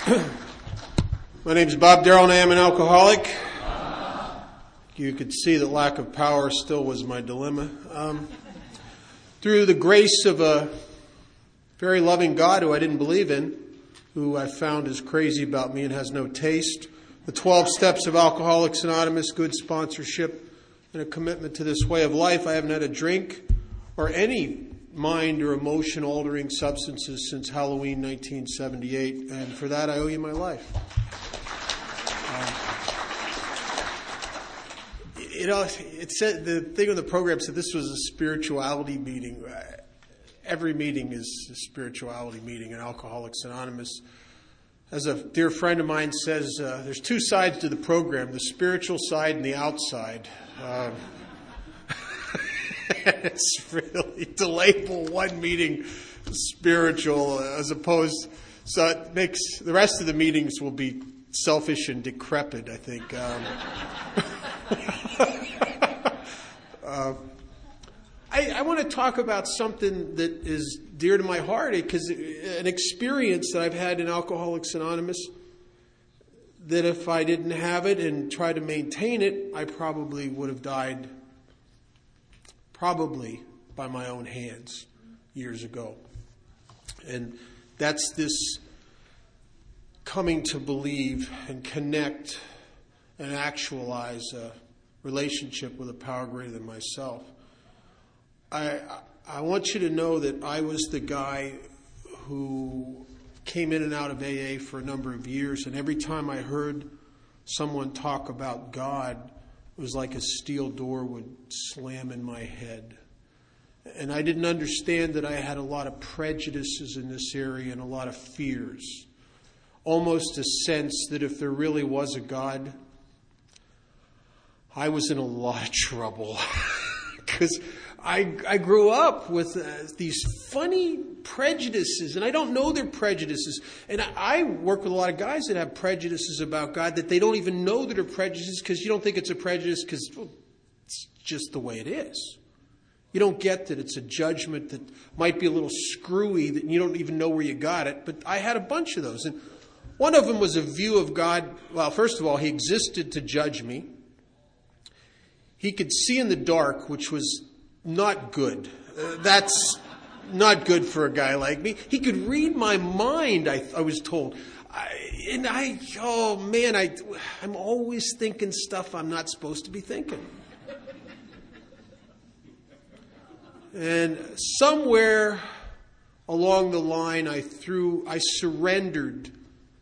My name is Bob Darrell and I am an alcoholic. You could see that lack of power still was my dilemma. Through the grace of a very loving God who I didn't believe in, who I found is crazy about me and has no taste, the 12 steps of Alcoholics Anonymous, good sponsorship, and a commitment to this way of life, I haven't had a drink or any mind or emotion altering substances since Halloween 1978, and for that I owe you my life. It said, the thing on the program said this was a spirituality meeting. Every meeting is a spirituality meeting in Alcoholics Anonymous. As a dear friend of mine says, there's two sides to the program, the spiritual side and the outside. It's really to label one meeting spiritual as opposed, so it makes the rest of the meetings will be selfish and decrepit, I think. I want to talk about something that is dear to my heart, because an experience that I've had in Alcoholics Anonymous, that if I didn't have it and try to maintain it, I probably would have died probably by my own hands years ago. And that's this coming to believe and connect and actualize a relationship with a power greater than myself. I want you to know that I was the guy who came in and out of AA for a number of years, and every time I heard someone talk about God, it was like a steel door would slam in my head. And I didn't understand that I had a lot of prejudices in this area and a lot of fears. Almost a sense that if there really was a God, I was in a lot of trouble. Because I grew up with these funny prejudices, and I don't know they're prejudices. And I work with a lot of guys that have prejudices about God that they don't even know that are prejudices, because you don't think it's a prejudice because it's just the way it is. You don't get that it's a judgment that might be a little screwy, that you don't even know where you got it. But I had a bunch of those. And one of them was a view of God. Well, first of all, he existed to judge me. He could see in the dark, which was not good. That's not good for a guy like me. He could read my mind, I was told. I'm always thinking stuff I'm not supposed to be thinking. And somewhere along the line, I surrendered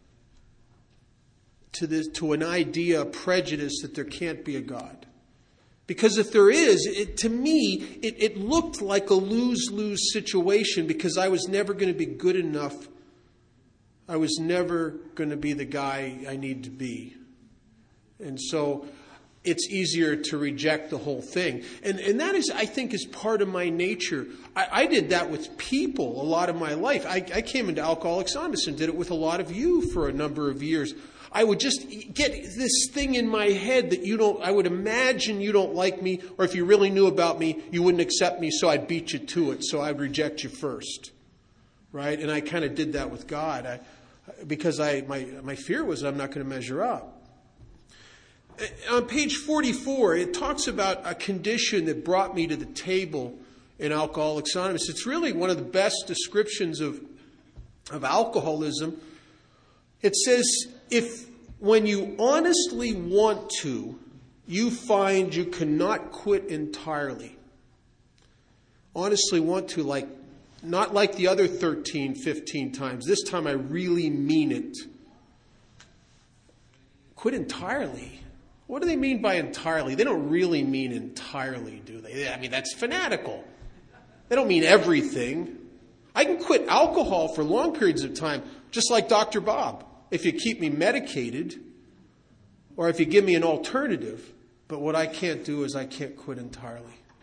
to an idea, a prejudice that there can't be a God. Because if there is, to me, it looked like a lose-lose situation, because I was never going to be good enough. I was never going to be the guy I need to be. And so it's easier to reject the whole thing. And that is, I think, is part of my nature. I did that with people a lot of my life. I came into Alcoholics Anonymous and did it with a lot of you for a number of years. I would just get this thing in my head that I would imagine you don't like me, or if you really knew about me, you wouldn't accept me, so I'd beat you to it, so I'd reject you first. Right? And I kind of did that with God, because my fear was I'm not going to measure up. On page 44, it talks about a condition that brought me to the table in Alcoholics Anonymous. It's really one of the best descriptions of alcoholism. It says, if when you honestly want to, you find you cannot quit entirely. Honestly want to, not like the other 13, 15 times. This time I really mean it. Quit entirely. What do they mean by entirely? They don't really mean entirely, do they? I mean, that's fanatical. They don't mean everything. I can quit alcohol for long periods of time, just like Dr. Bob, if you keep me medicated or if you give me an alternative. But what I can't do is I can't quit entirely.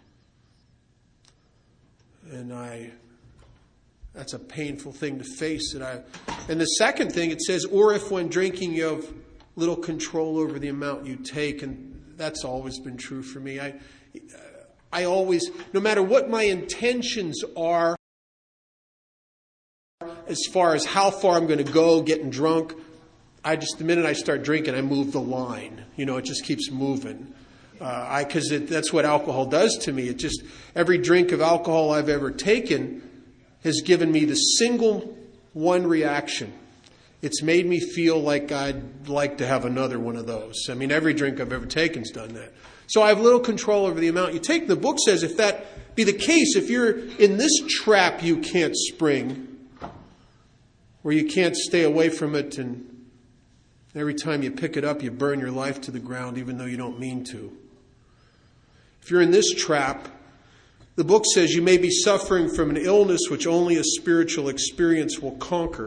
And that's a painful thing to face. And the second thing, it says, or if when drinking you have little control over the amount you take. And that's always been true for me. I always, no matter what my intentions are, as far as how far I'm going to go getting drunk, the minute I start drinking, I move the line. It just keeps moving. Because that's what alcohol does to me. Every drink of alcohol I've ever taken has given me the single one reaction. It's made me feel like I'd like to have another one of those. I mean, every drink I've ever taken's done that. So I have little control over the amount you take. The book says if that be the case, if you're in this trap you can't spring, where you can't stay away from it, and every time you pick it up you burn your life to the ground even though you don't mean to. If you're in this trap, the book says you may be suffering from an illness which only a spiritual experience will conquer.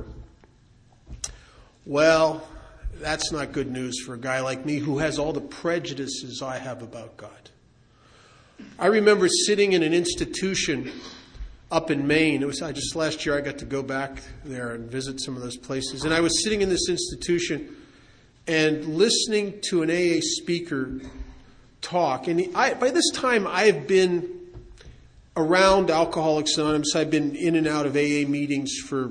Well, that's not good news for a guy like me who has all the prejudices I have about God. I remember sitting in an institution up in Maine. Just last year I got to go back there and visit some of those places. And I was sitting in this institution and listening to an AA speaker talk. And by this time I've been around Alcoholics Anonymous. I've been in and out of AA meetings for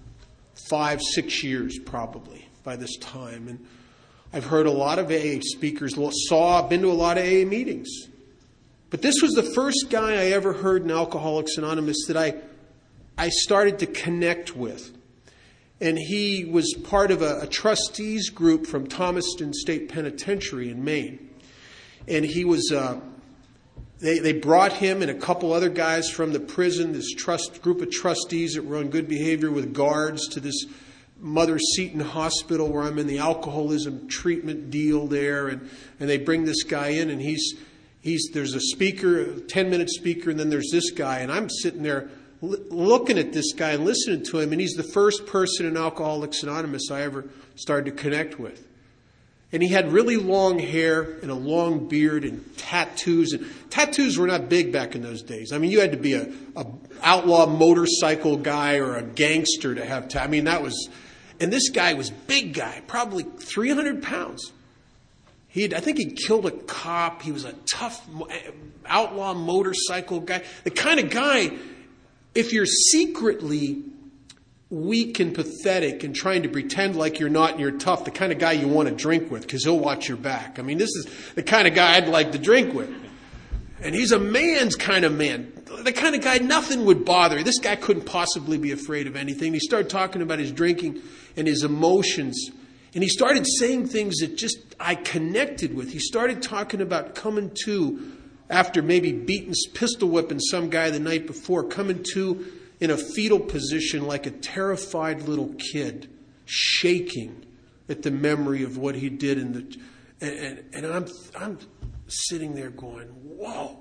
5-6 years probably by this time. And I've heard a lot of AA speakers, been to a lot of AA meetings. But this was the first guy I ever heard in Alcoholics Anonymous that I started to connect with. And he was part of a trustees group from Thomaston State Penitentiary in Maine. And he was... They brought him and a couple other guys from the prison, this group of trustees that were on good behavior with guards, to this Mother Seton Hospital where I'm in the alcoholism treatment deal there. And they bring this guy in, and there's a speaker, a 10-minute speaker, and then there's this guy. And I'm sitting there looking at this guy and listening to him, and he's the first person in Alcoholics Anonymous I ever started to connect with. And he had really long hair and a long beard and tattoos. And tattoos were not big back in those days. I mean, you had to be a outlaw motorcycle guy or a gangster to have tattoos. I mean, and this guy was big guy, probably 300 pounds. I think he killed a cop. He was a tough outlaw motorcycle guy. The kind of guy, if you're secretly weak and pathetic and trying to pretend like you're not and you're tough, the kind of guy you want to drink with because he'll watch your back. I mean, this is the kind of guy I'd like to drink with. And he's a man's kind of man. The kind of guy nothing would bother. This guy couldn't possibly be afraid of anything. He started talking about his drinking and his emotions. And he started saying things that just I connected with. He started talking about coming to after maybe pistol whipping some guy the night before, coming to in a fetal position like a terrified little kid, shaking at the memory of what he did and I'm sitting there going, whoa.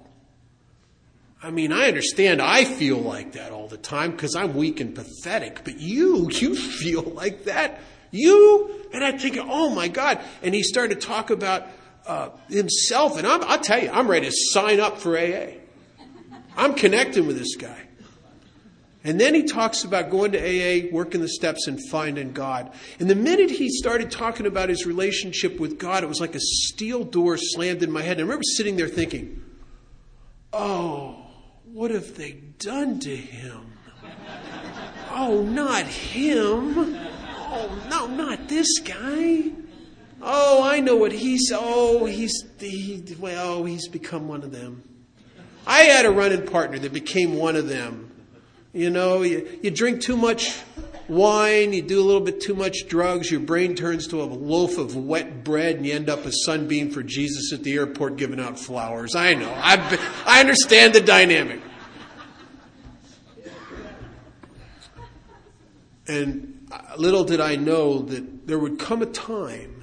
I mean, I understand I feel like that all the time because I'm weak and pathetic, but you feel like that? You? And I'm thinking, oh my God. And he started to talk about himself, and I'll tell you, I'm ready to sign up for AA. I'm connecting with this guy. And then he talks about going to AA, working the steps, and finding God. And the minute he started talking about his relationship with God, it was like a steel door slammed in my head. And I remember sitting there thinking, oh, what have they done to him? Oh, not him. Oh, no, not this guy. Oh, I know what he's become one of them. I had a running partner that became one of them. You know, you drink too much wine, you do a little bit too much drugs, your brain turns to a loaf of wet bread, and you end up a sunbeam for Jesus at the airport giving out flowers. I know. I understand the dynamic. And little did I know that there would come a time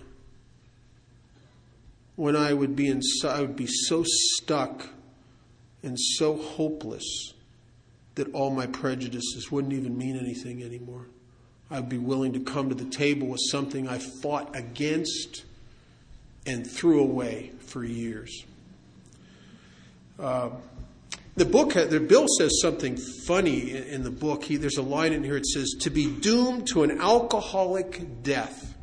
when I would be so stuck and so hopeless that all my prejudices wouldn't even mean anything anymore. I'd be willing to come to the table with something I fought against and threw away for years. Bill says something funny in the book. There's a line in here. It says, to be doomed to an alcoholic death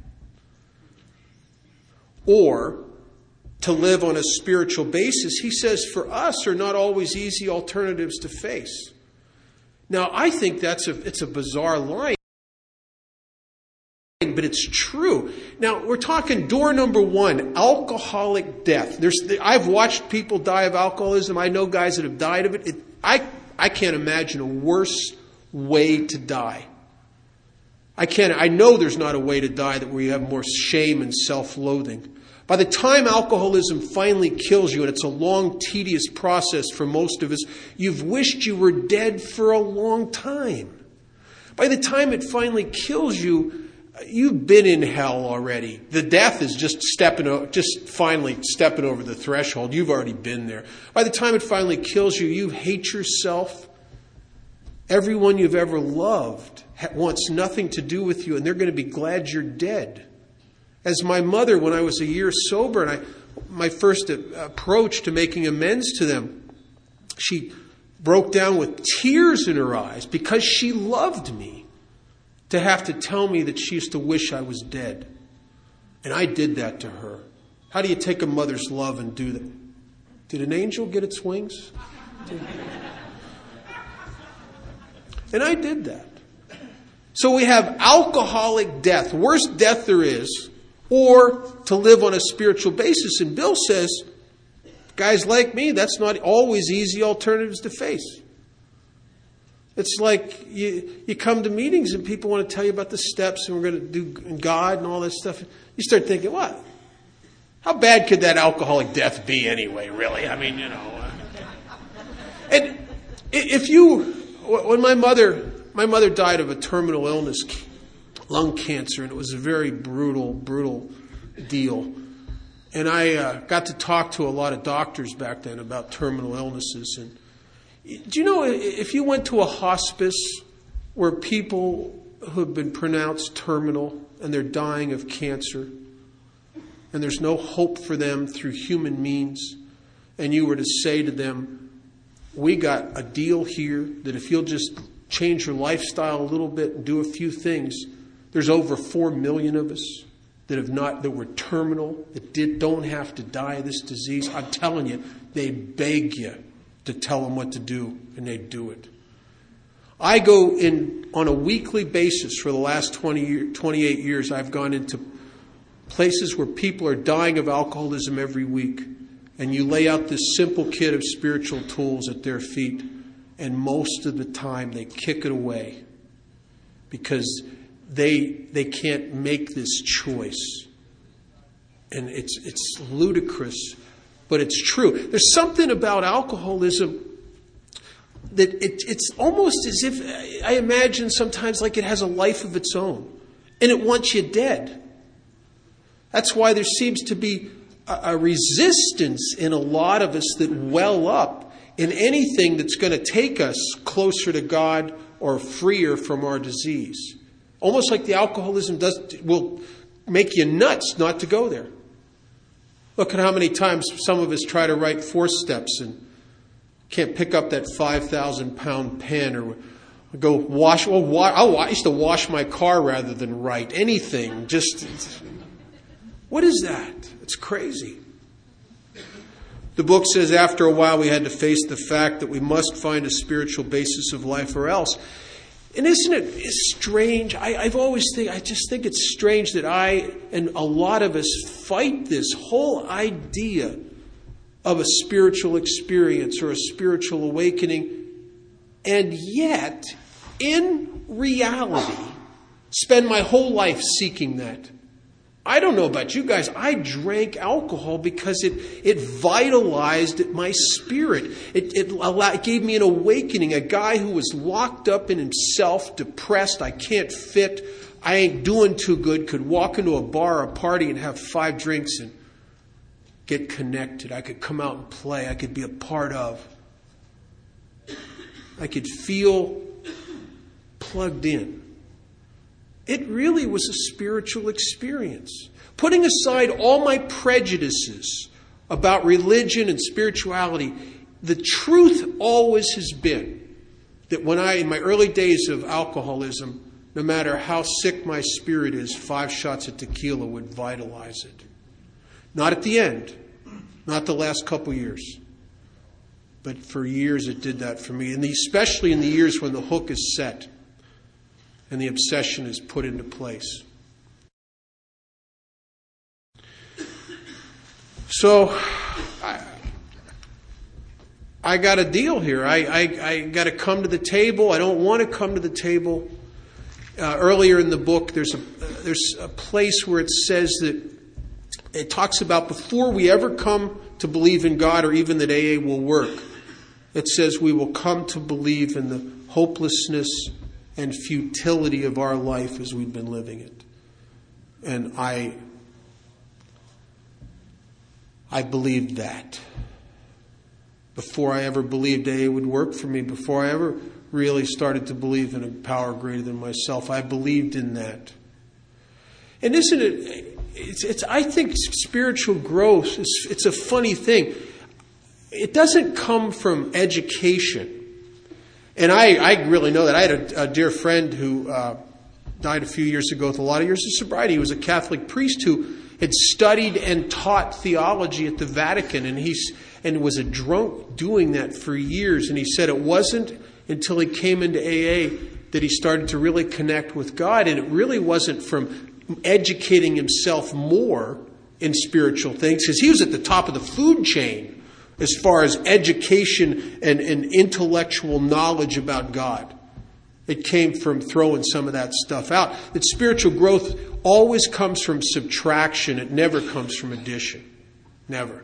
or to live on a spiritual basis, he says, for us are not always easy alternatives to face. Now, I think it's a bizarre line, but but it's true. Now, we're talking door number one, alcoholic death. I've watched people die of alcoholism. I know guys that have died of it. I can't imagine a worse way to die. I know there's not a way to die where you have more shame and self-loathing. By the time alcoholism finally kills you, and it's a long, tedious process for most of us, you've wished you were dead for a long time. By the time it finally kills you, you've been in hell already. The death is just finally stepping over the threshold. You've already been there. By the time it finally kills you, you hate yourself. Everyone you've ever loved wants nothing to do with you, and they're going to be glad you're dead. As my mother, when I was a year sober, and my first approach to making amends to them, she broke down with tears in her eyes because she loved me to have to tell me that she used to wish I was dead. And I did that to her. How do you take a mother's love and do that? Did an angel get its wings? And I did that. So we have alcoholic death, worst death there is, or to live on a spiritual basis. And Bill says, guys like me, that's not always easy alternatives to face. It's like you come to meetings and people want to tell you about the steps and we're going to do God and all that stuff. You start thinking, what? How bad could that alcoholic death be anyway, really? I mean, And when my mother died of a terminal illness, lung cancer, and it was a very brutal deal. And I got to talk to a lot of doctors back then about terminal illnesses. And do you know, if you went to a hospice where people who have been pronounced terminal and they're dying of cancer, and there's no hope for them through human means, and you were to say to them, we got a deal here that if you'll just change your lifestyle a little bit and do a few things, there's over 4 million of us that were terminal, that don't have to die of this disease. I'm telling you, they beg you to tell them what to do, and they do it. I go in on a weekly basis for the last 28 years. I've gone into places where people are dying of alcoholism every week, and you lay out this simple kit of spiritual tools at their feet, and most of the time they kick it away because they can't make this choice. And it's ludicrous, but it's true. There's something about alcoholism that it's almost as if, I imagine sometimes like it has a life of its own, and it wants you dead. That's why there seems to be a resistance in a lot of us that well up in anything that's going to take us closer to God or freer from our disease. Almost like the alcoholism will make you nuts not to go there. Look at how many times some of us try to write 4 steps and can't pick up that 5,000-pound pen, or go wash. I used to wash my car rather than write anything. What is that? It's crazy. The book says after a while we had to face the fact that we must find a spiritual basis of life or else. And isn't it strange? I just think it's strange that I and a lot of us fight this whole idea of a spiritual experience or a spiritual awakening, and yet, in reality, spend my whole life seeking that. I don't know about you guys. I drank alcohol because it vitalized my spirit. It gave me an awakening. A guy who was locked up in himself, depressed, I can't fit, I ain't doing too good, could walk into a bar or a party and have 5 drinks and get connected. I could come out and play. I could be a part of. I could feel plugged in. It really was a spiritual experience. Putting aside all my prejudices about religion and spirituality, the truth always has been that in my early days of alcoholism, no matter how sick my spirit is, 5 shots of tequila would vitalize it. Not at the end, not the last couple years, but for years it did that for me, and especially in the years when the hook is set and the obsession is put into place. So I got a deal here. I got to come to the table. I don't want to come to the table. Earlier in the book, there's a place where it says that it talks about before we ever come to believe in God or even that AA will work, it says we will come to believe in the hopelessness and futility of our life as we've been living it. And I believed that. Before I ever believed AA would work for me, before I ever really started to believe in a power greater than myself, I believed in that. And isn't it, I think spiritual growth, it's a funny thing. It doesn't come from education. And I really know that. I had a dear friend who died a few years ago with a lot of years of sobriety. He was a Catholic priest who had studied and taught theology at the Vatican, and was a drunk doing that for years. And he said it wasn't until he came into AA that he started to really connect with God. And it really wasn't from educating himself more in spiritual things, because he was at the top of the food chain as far as education and intellectual knowledge about God. It came from throwing some of that stuff out. That spiritual growth always comes from subtraction. It never comes from addition. Never.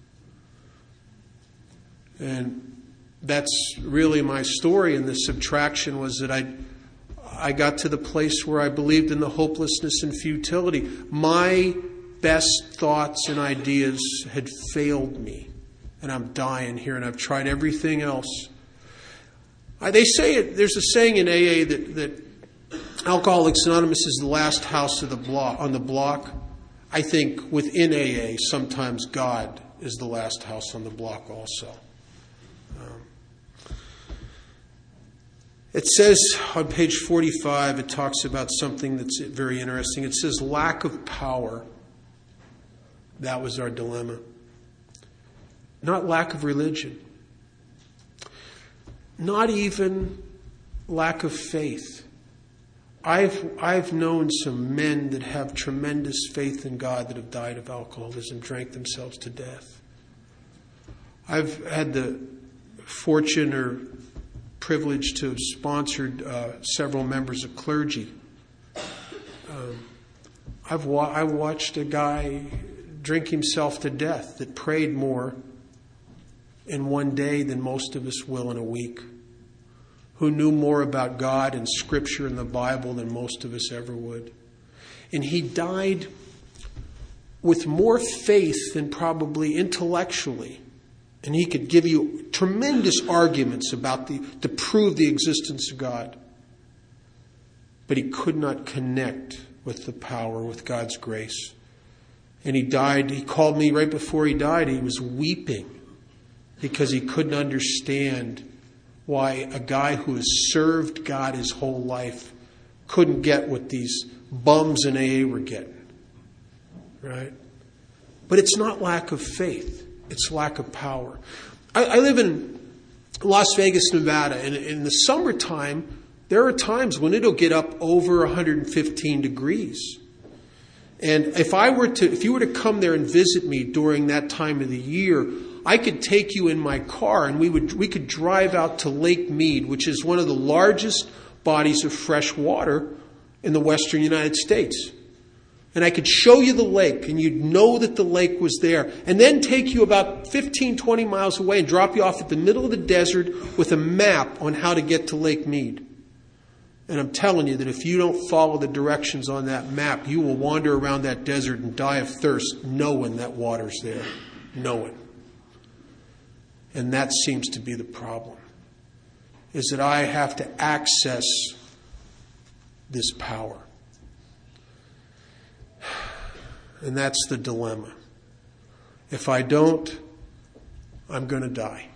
And that's really my story. And the subtraction was that I got to the place where I believed in the hopelessness and futility. My best thoughts and ideas had failed me. And I'm dying here, and I've tried everything else. They say it. There's a saying in AA that Alcoholics Anonymous is the last house on the block. I think within AA, sometimes God is the last house on the block also. It says on page 45, it talks about something that's very interesting. It says lack of power. That was our dilemma. Not lack of religion. Not even lack of faith. I've known some men that have tremendous faith in God that have died of alcoholism, drank themselves to death. I've had the fortune or privilege to have sponsored several members of clergy. I watched a guy drink himself to death that prayed more in one day than most of us will in a week, who knew more about God and Scripture and the Bible than most of us ever would. And he died with more faith than probably intellectually. And he could give you tremendous arguments about to prove the existence of God. But he could not connect with the power, with God's grace. And he died. He called me right before he died. He was weeping because he couldn't understand why a guy who has served God his whole life couldn't get what these bums in AA were getting. Right? But it's not lack of faith. It's lack of power. I live in Las Vegas, Nevada, and in the summertime, there are times when it'll get up over 115 degrees. And if you were to come there and visit me during that time of the year, I could take you in my car and we could drive out to Lake Mead, which is one of the largest bodies of fresh water in the western United States. And I could show you the lake, and you'd know that the lake was there. And then take you about 15, 20 miles away and drop you off at the middle of the desert with a map on how to get to Lake Mead. And I'm telling you that if you don't follow the directions on that map, you will wander around that desert and die of thirst, knowing that water's there. Knowing. And that seems to be the problem. Is that I have to access this power. And that's the dilemma. If I don't, I'm going to die.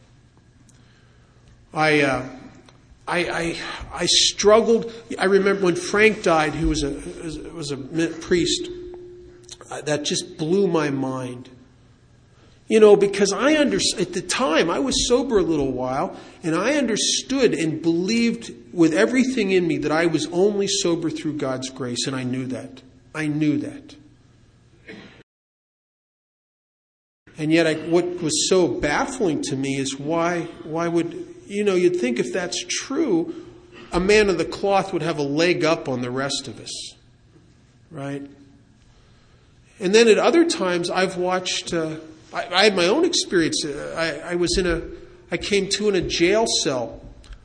I struggled. I remember when Frank died, who was a priest. That just blew my mind. Because at the time, I was sober a little while, and I understood and believed with everything in me that I was only sober through God's grace, and I knew that. And yet what was so baffling to me is why would, you'd think if that's true, a man of the cloth would have a leg up on the rest of us, right? And then at other times I've watched, I had my own experience. I came to in a jail cell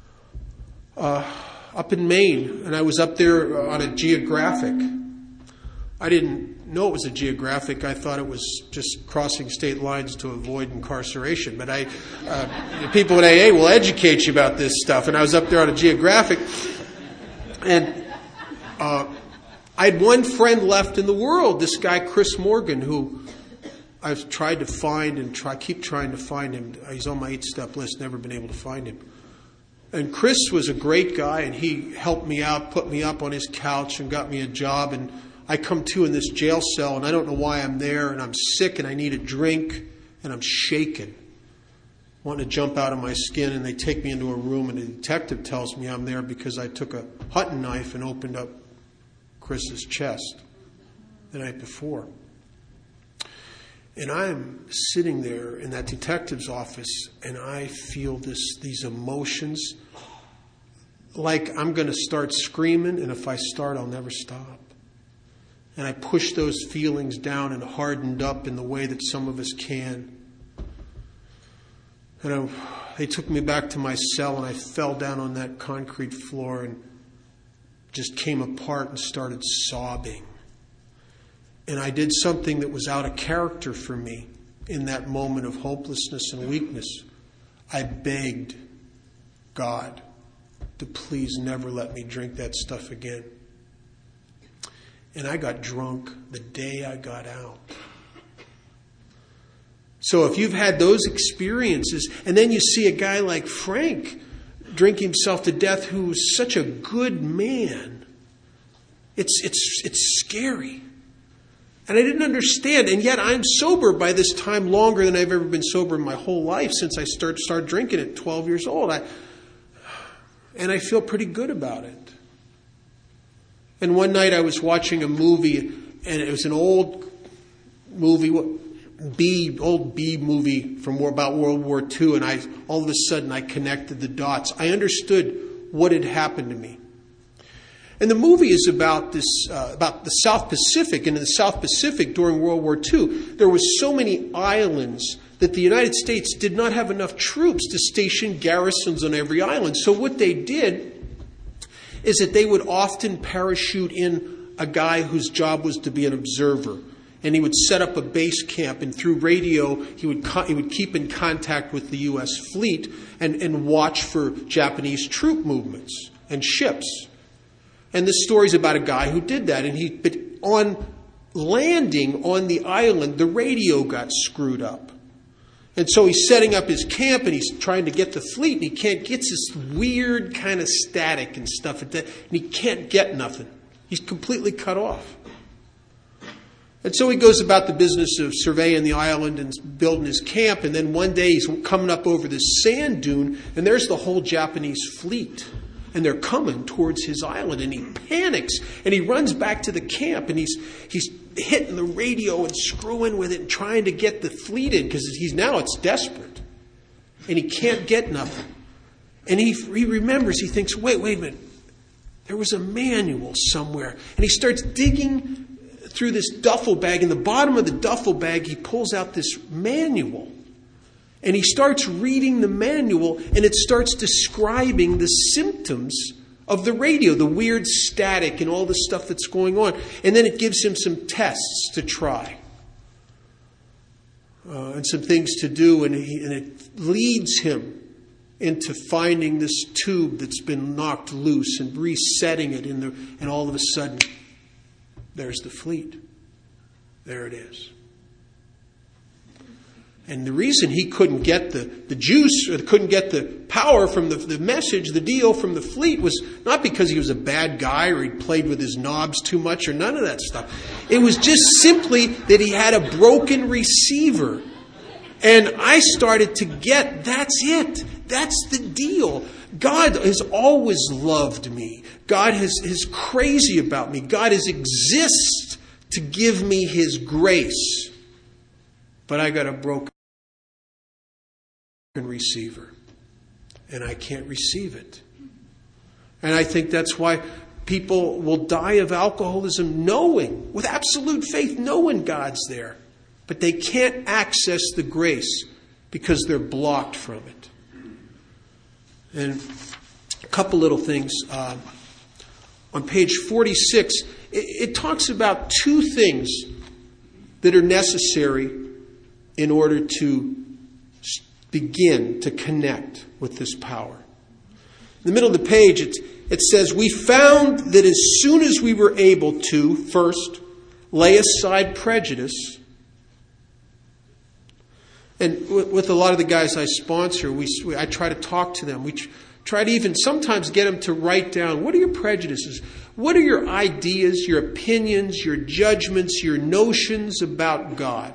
up in Maine, and I was up there on a geographic. I didn't know it was a geographic. I thought it was just crossing state lines to avoid incarceration. But people at AA will educate you about this stuff. And I was up there on a geographic, and I had one friend left in the world, this guy Chris Morgan, who I've tried to find and keep trying to find him. He's on my 8-step list, never been able to find him. And Chris was a great guy, and he helped me out, put me up on his couch and got me a job. And I come to in this jail cell, and I don't know why I'm there, and I'm sick, and I need a drink, and I'm shaking, wanting to jump out of my skin. And they take me into a room, and the detective tells me I'm there because I took a hunting knife and opened up Chris's chest the night before. And I'm sitting there in that detective's office, and I feel these emotions like I'm going to start screaming, and if I start, I'll never stop. And I pushed those feelings down and hardened up in the way that some of us can. And they took me back to my cell, and I fell down on that concrete floor and just came apart and started sobbing. And I did something that was out of character for me in that moment of hopelessness and weakness. I begged God to please never let me drink that stuff again. And I got drunk the day I got out. So if you've had those experiences, and then you see a guy like Frank drink himself to death, who's such a good man, it's scary. And I didn't understand, and yet I'm sober by this time longer than I've ever been sober in my whole life since I started drinking at 12 years old. And I feel pretty good about it. And one night I was watching a movie, and it was an old movie, old B movie from about World War II, and all of a sudden I connected the dots. I understood what had happened to me. And the movie is about the South Pacific. And in the South Pacific during World War II, there were so many islands that the United States did not have enough troops to station garrisons on every island. So what they did is that they would often parachute in a guy whose job was to be an observer. And he would set up a base camp, and through radio, he would keep in contact with the U.S. fleet and watch for Japanese troop movements and ships. And this story's about a guy who did that. But on landing on the island, the radio got screwed up. And so he's setting up his camp, and he's trying to get the fleet, and he gets this weird kind of static and stuff, and he can't get nothing. He's completely cut off. And so he goes about the business of surveying the island and building his camp, and then one day he's coming up over this sand dune, and there's the whole Japanese fleet. And they're coming towards his island, and he panics, and he runs back to the camp, and he's hitting the radio and screwing with it and trying to get the fleet in, because it's desperate. And he can't get nothing. And he remembers, he thinks, wait a minute, there was a manual somewhere. And he starts digging through this duffel bag. In the bottom of the duffel bag, he pulls out this manual. And he starts reading the manual, and it starts describing the symptoms of the radio, the weird static and all the stuff that's going on. And then it gives him some tests to try and some things to do. And it leads him into finding this tube that's been knocked loose and resetting it. And all of a sudden, there's the fleet. There it is. And the reason he couldn't get the juice or couldn't get the power from the message, the deal from the fleet, was not because he was a bad guy or he'd played with his knobs too much or none of that stuff. It was just simply that he had a broken receiver. And I started to get, that's it. That's the deal. God has always loved me. God is crazy about me. God exists to give me His grace. but I got a broken receiver, and I can't receive it. And I think that's why people will die of alcoholism knowing, with absolute faith, knowing God's there. But they can't access the grace because they're blocked from it. And a couple little things. On page 46, it talks about two things that are necessary in order to begin to connect with this power. In the middle of the page, it says, we found that as soon as we were able to, first, lay aside prejudice. And with a lot of the guys I sponsor, I try to talk to them. We try to even sometimes get them to write down, what are your prejudices? What are your ideas, your opinions, your judgments, your notions about God?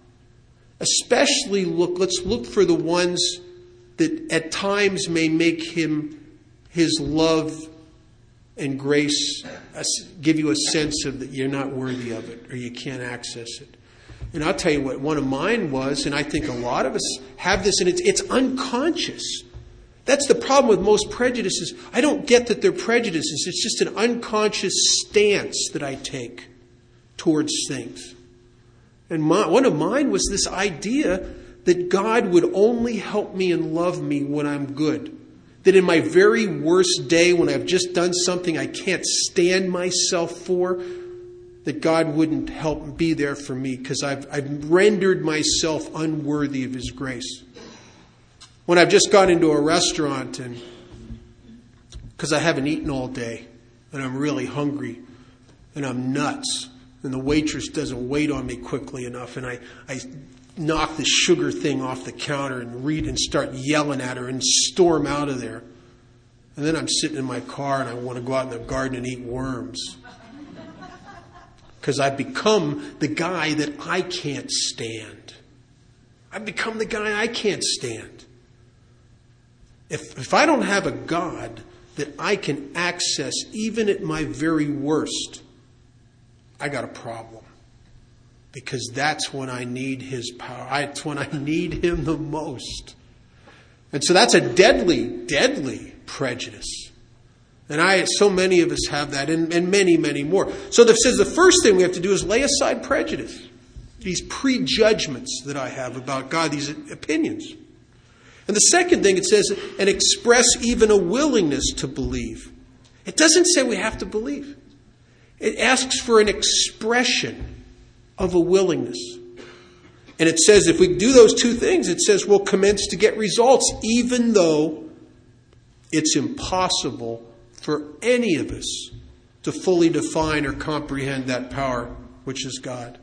Especially let's look for the ones that at times may make his love and grace give you a sense of that you're not worthy of it or you can't access it. And I'll tell you what one of mine was, and I think a lot of us have this, and it's unconscious. That's the problem with most prejudices. I don't get that they're prejudices. It's just an unconscious stance that I take towards things. And one of mine was this idea that God would only help me and love me when I'm good. That in my very worst day, when I've just done something I can't stand myself for, that God wouldn't help be there for me because I've rendered myself unworthy of His grace. When I've just gone into a restaurant and because I haven't eaten all day and I'm really hungry and I'm nuts and the waitress doesn't wait on me quickly enough and I knock the sugar thing off the counter and start yelling at her and storm out of there. And then I'm sitting in my car and I want to go out in the garden and eat worms. Because I've become the guy that I can't stand. I've become the guy I can't stand. If I don't have a God that I can access even at my very worst, I got a problem. Because that's when I need His power. It's when I need Him the most. And so that's a deadly, deadly prejudice. And so many of us have that, and many, many more. So it says the first thing we have to do is lay aside prejudice. These prejudgments that I have about God, these opinions. And the second thing it says, and express even a willingness to believe. It doesn't say we have to believe. It asks for an expression of a willingness. And it says if we do those two things, it says we'll commence to get results, even though it's impossible for any of us to fully define or comprehend that power, which is God.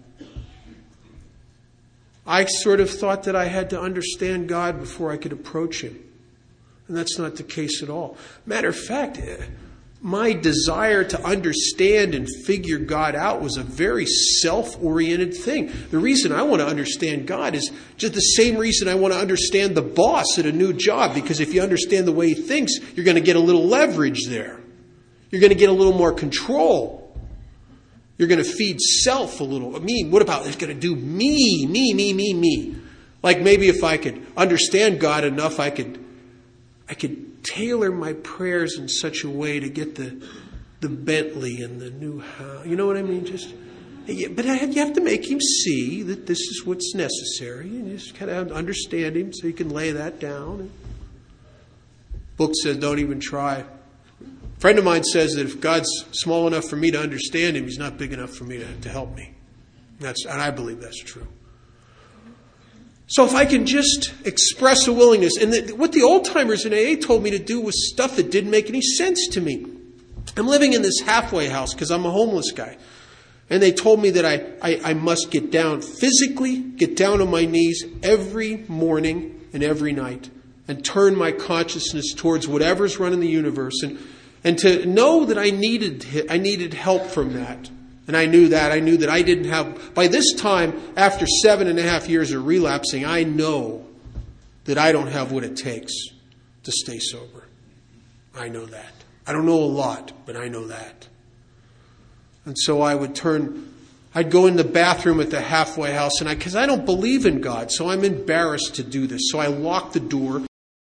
I sort of thought that I had to understand God before I could approach Him. And that's not the case at all. Matter of fact, my desire to understand and figure God out was a very self-oriented thing. The reason I want to understand God is just the same reason I want to understand the boss at a new job. Because if you understand the way he thinks, you're going to get a little leverage there. You're going to get a little more control. You're going to feed self a little. Me, what about it's going to do me? Like maybe if I could understand God enough, I could tailor my prayers in such a way to get the Bentley and the new house. You know what I mean? But you have to make him see that this is what's necessary. And you just kind of understand him so you can lay that down. Book says don't even try. A friend of mine says that if God's small enough for me to understand Him, He's not big enough for me to help me. And I believe that's true. So if I can just express a willingness, and what the old-timers in AA told me to do was stuff that didn't make any sense to me. I'm living in this halfway house because I'm a homeless guy. And they told me that I must get down on my knees every morning and every night and turn my consciousness towards whatever's running the universe and to know that I needed help from that. And I knew that I didn't have, by this time, after 7.5 years of relapsing, I know that I don't have what it takes to stay sober. I know that. I don't know a lot, but I know that. And so I would I'd go in the bathroom at the halfway house, and because I don't believe in God, so I'm embarrassed to do this. So I lock the door.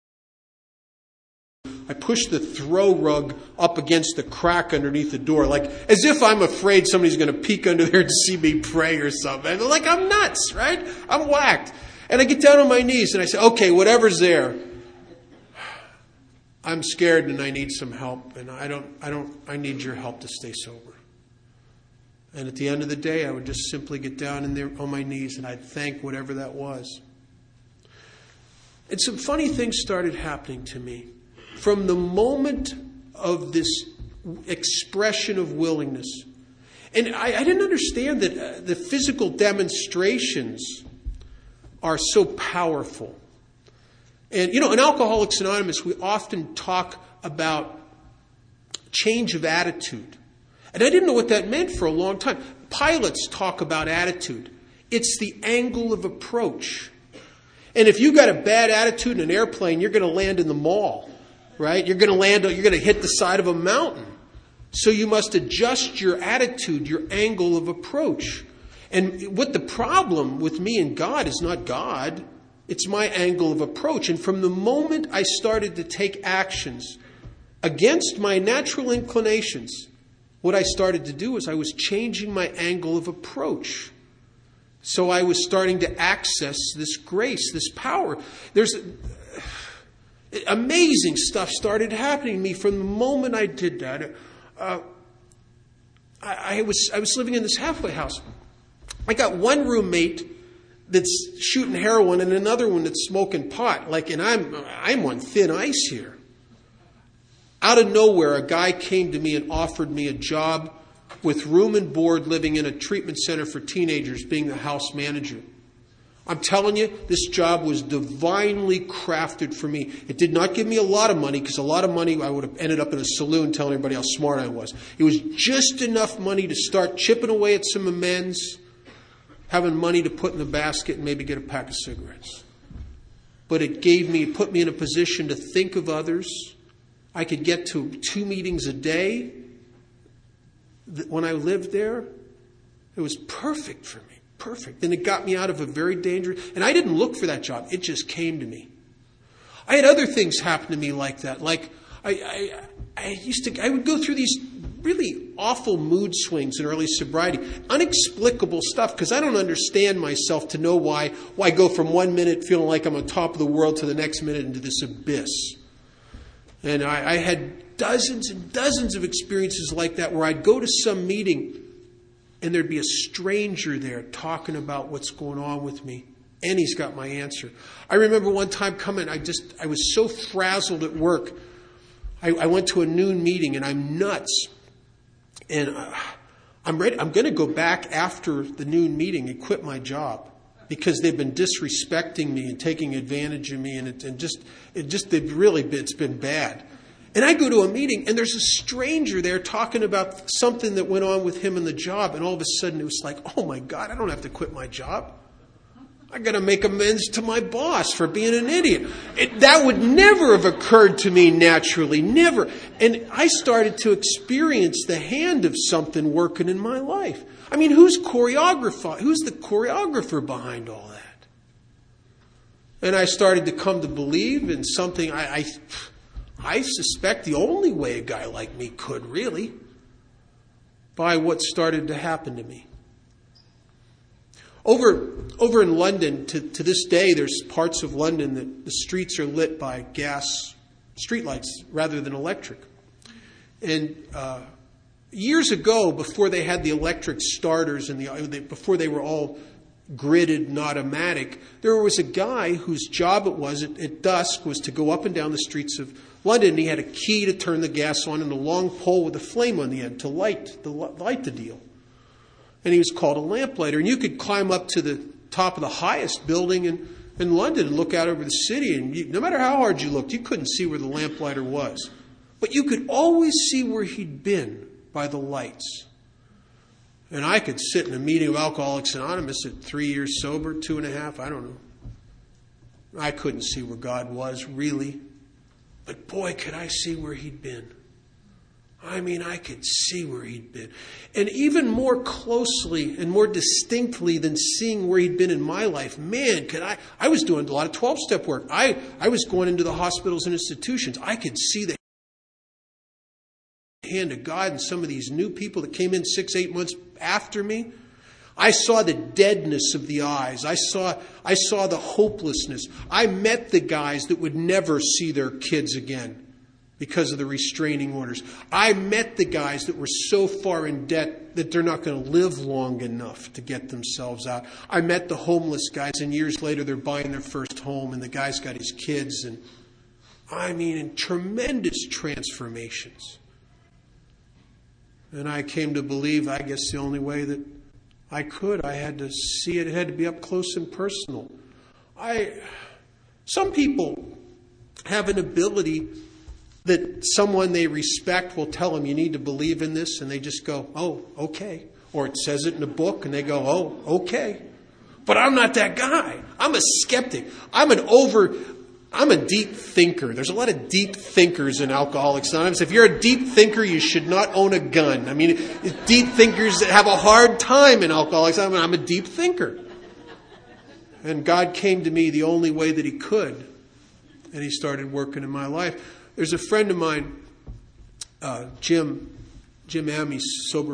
I push the throw rug up against the crack underneath the door, like as if I'm afraid somebody's going to peek under there and see me pray or something. Like I'm nuts, right? I'm whacked. And I get down on my knees and I say, okay, whatever's there, I'm scared and I need some help, and I need your help to stay sober. And at the end of the day, I would just simply get down in there on my knees and I'd thank whatever that was. And some funny things started happening to me. From the moment of this expression of willingness. And I didn't understand that the physical demonstrations are so powerful. And, in Alcoholics Anonymous, we often talk about change of attitude. And I didn't know what that meant for a long time. Pilots talk about attitude. It's the angle of approach. And if you got a bad attitude in an airplane, you're going to land in the mall. Right? You're going to hit the side of a mountain. So you must adjust your attitude, your angle of approach. And what the problem with me and God is not God. It's my angle of approach. And from the moment I started to take actions against my natural inclinations, what I started to do is I was changing my angle of approach. So I was starting to access this grace, this power. Amazing stuff started happening to me from the moment I did that. I was living in this halfway house. I got one roommate that's shooting heroin and another one that's smoking pot. And I'm on thin ice here. Out of nowhere, a guy came to me and offered me a job with room and board, living in a treatment center for teenagers, being the house manager. I'm telling you, this job was divinely crafted for me. It did not give me a lot of money, because a lot of money I would have ended up in a saloon telling everybody how smart I was. It was just enough money to start chipping away at some amends, having money to put in the basket and maybe get a pack of cigarettes. But it put me in a position to think of others. I could get to 2 meetings a day. When I lived there, it was perfect for me. Perfect. And it got me out of a very dangerous... And I didn't look for that job. It just came to me. I had other things happen to me like that. Like, I would go through these really awful mood swings in early sobriety. Unexplicable stuff, because I don't understand myself to know why I go from 1 minute feeling like I'm on top of the world to the next minute into this abyss. And I had dozens and dozens of experiences like that, where I'd go to some meeting and there'd be a stranger there talking about what's going on with me. And he's got my answer. I remember one time coming, I was so frazzled at work. I went to a noon meeting and I'm nuts. And I'm ready. I'm going to go back after the noon meeting and quit my job, because they've been disrespecting me and taking advantage of me. And it's been bad. And I go to a meeting, and there's a stranger there talking about something that went on with him in the job. And all of a sudden, it was like, oh, my God, I don't have to quit my job. I got to make amends to my boss for being an idiot. That would never have occurred to me naturally, never. And I started to experience the hand of something working in my life. I mean, who's the choreographer behind all that? And I started to come to believe in something I suspect the only way a guy like me could, really, by what started to happen to me. Over in London, to this day, there's parts of London that the streets are lit by gas streetlights rather than electric. And years ago, before they had the electric starters and before they were all gridded and automatic, there was a guy whose job it was at dusk was to go up and down the streets of London. And he had a key to turn the gas on and a long pole with a flame on the end to light the deal. And he was called a lamplighter. And you could climb up to the top of the highest building in London and look out over the city. And no matter how hard you looked, you couldn't see where the lamplighter was. But you could always see where he'd been by the lights. And I could sit in a meeting of Alcoholics Anonymous at 3 years sober, 2.5, I don't know. I couldn't see where God was, really. But boy, could I see where he'd been. I mean, I could see where he'd been. And even more closely and more distinctly than seeing where he'd been in my life, man, I was doing a lot of 12-step work. I was going into the hospitals and institutions. I could see the hand of God in some of these new people that came in 6-8 months after me. I saw the deadness of the eyes. I saw the hopelessness. I met the guys that would never see their kids again because of the restraining orders. I met the guys that were so far in debt that they're not going to live long enough to get themselves out. I met the homeless guys, and years later they're buying their first home, and the guy's got his kids. And I mean, in tremendous transformations. And I came to believe, I guess the only way that I had to see it. It had to be up close and personal. Some people have an ability that someone they respect will tell them, you need to believe in this, and they just go, oh, okay. Or it says it in a book, and they go, oh, okay. But I'm not that guy. I'm a skeptic. I'm a deep thinker. There's a lot of deep thinkers in Alcoholics Anonymous. If you're a deep thinker, you should not own a gun. I mean, deep thinkers that have a hard time in Alcoholics Anonymous. I'm a deep thinker. And God came to me the only way that he could. And he started working in my life. There's a friend of mine, Jim M. He's sober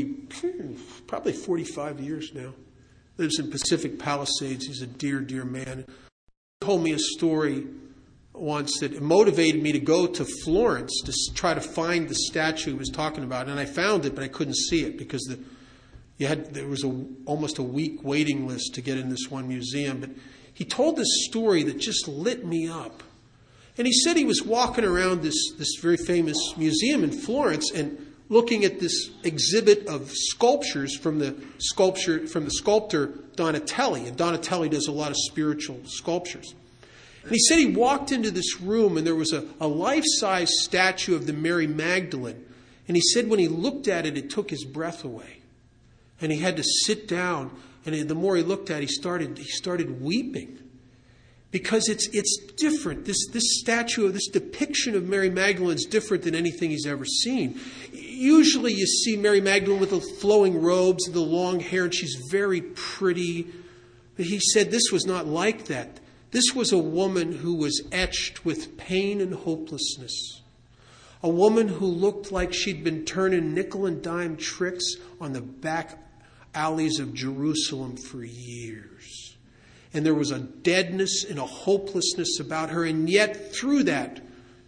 probably 45 years now. Lives in Pacific Palisades. He's a dear, dear man. He told me a story once that motivated me to go to Florence to try to find the statue he was talking about. And I found it, but I couldn't see it because there was almost a week waiting list to get in this one museum. But he told this story that just lit me up. And he said he was walking around this very famous museum in Florence and looking at this exhibit of sculptures from the sculptor Donatelli. And Donatelli does a lot of spiritual sculptures. And he said he walked into this room and there was a life-size statue of the Mary Magdalene. And he said when he looked at it, it took his breath away. And he had to sit down. And the more he looked at it, he started weeping. Because it's different. This statue, this depiction of Mary Magdalene is different than anything he's ever seen. Usually you see Mary Magdalene with the flowing robes and the long hair, and she's very pretty. But he said this was not like that. This was a woman who was etched with pain and hopelessness. A woman who looked like she'd been turning nickel and dime tricks on the back alleys of Jerusalem for years. And there was a deadness and a hopelessness about her. And yet through that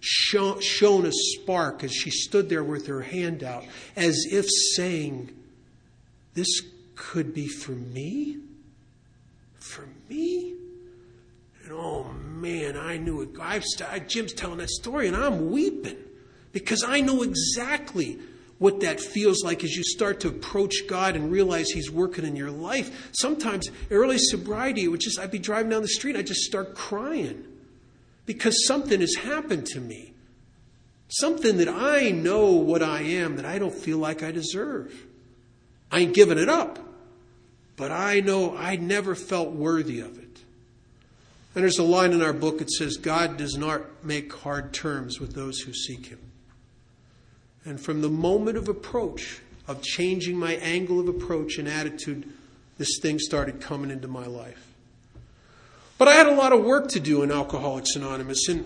shone a spark as she stood there with her hand out, as if saying, this could be for me? For me? And oh man, I knew it. Jim's telling that story and I'm weeping because I know exactly what that feels like as you start to approach God and realize he's working in your life. Sometimes early sobriety, I'd be driving down the street and I'd just start crying because something has happened to me. Something that I know what I am that I don't feel like I deserve. I ain't giving it up, but I know I never felt worthy of it. And there's a line in our book that says, God does not make hard terms with those who seek him. And from the moment of approach, of changing my angle of approach and attitude, this thing started coming into my life. But I had a lot of work to do in Alcoholics Anonymous. And,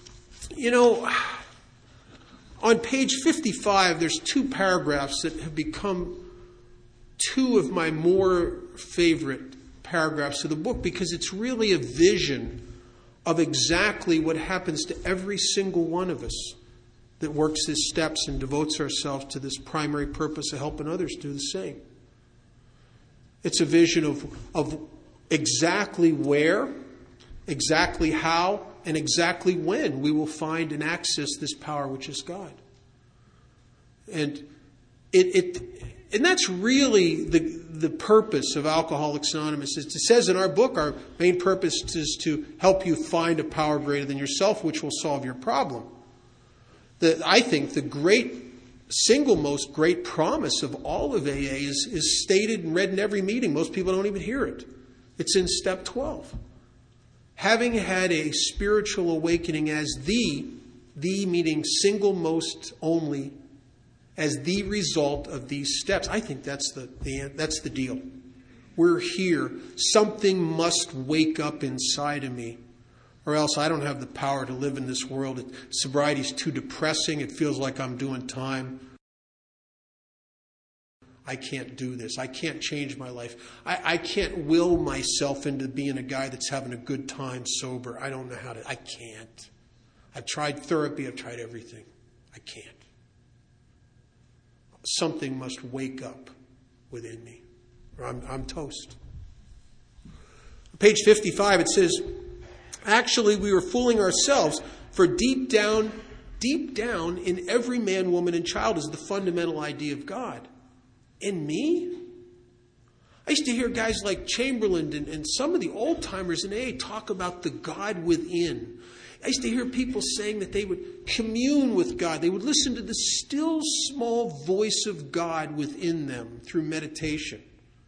on page 55, there's 2 paragraphs that have become 2 of my more favorite paragraphs of the book because it's really a vision of exactly what happens to every single one of us that works these steps and devotes ourselves to this primary purpose of helping others do the same. It's a vision of exactly where, exactly how, and exactly when we will find and access this power which is God. And that's really the purpose of Alcoholics Anonymous. It says in our book, our main purpose is to help you find a power greater than yourself, which will solve your problem. I think the single most great promise of all of AA is stated and read in every meeting. Most people don't even hear it. It's in step 12. Having had a spiritual awakening as the meaning single most only as the result of these steps. I think that's the deal. We're here. Something must wake up inside of me, or else I don't have the power to live in this world. Sobriety is too depressing. It feels like I'm doing time. I can't do this. I can't change my life. I can't will myself into being a guy that's having a good time sober. I don't know how to. I can't. I've tried therapy. I've tried everything. I can't. Something must wake up within me, or I'm toast. Page 55, it says, actually, we were fooling ourselves, for deep down in every man, woman, and child is the fundamental idea of God. In me? I used to hear guys like Chamberlain and some of the old-timers in AA talk about the God within. I used to hear people saying that they would commune with God. They would listen to the still small voice of God within them through meditation.